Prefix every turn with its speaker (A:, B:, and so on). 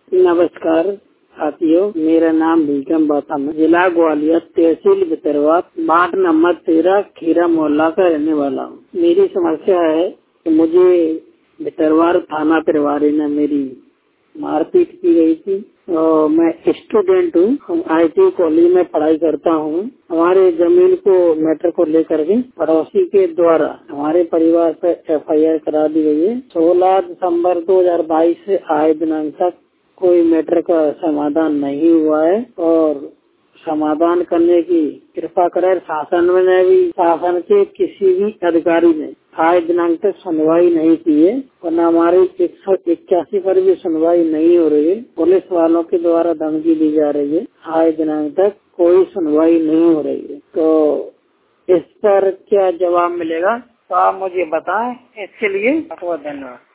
A: नमस्कार साथियों, मेरा नाम बेगम बातम है। जिला ग्वालियर, तहसील भितरवार, वार्ड नंबर 13, खीरा मोहल्ला का रहने वाला हूँ। मेरी समस्या है कि मुझे भितरवार थाना प्रभारी ने मेरी मारपीट की गई थी और मैं स्टूडेंट हूँ, IT कॉलेज में पढ़ाई करता हूँ। हमारे जमीन को मैटर को लेकर के पड़ोसी के द्वारा हमारे परिवार पर FIR करा दी गई है। 16 दिसंबर 2022 से आए दिनांक तक कोई मैटर का समाधान नहीं हुआ है और समाधान करने की कृपा करें। शासन के किसी भी अधिकारी ने आज दिनांक तक सुनवाई नहीं की है और हमारी 181 पर भी सुनवाई नहीं हो रही है। पुलिस वालों के द्वारा धमकी दी जा रही है। आज दिनांक तक कोई सुनवाई नहीं हो रही है, तो इस पर क्या जवाब मिलेगा तो आप मुझे बताएं। इसके लिए बहुत धन्यवाद।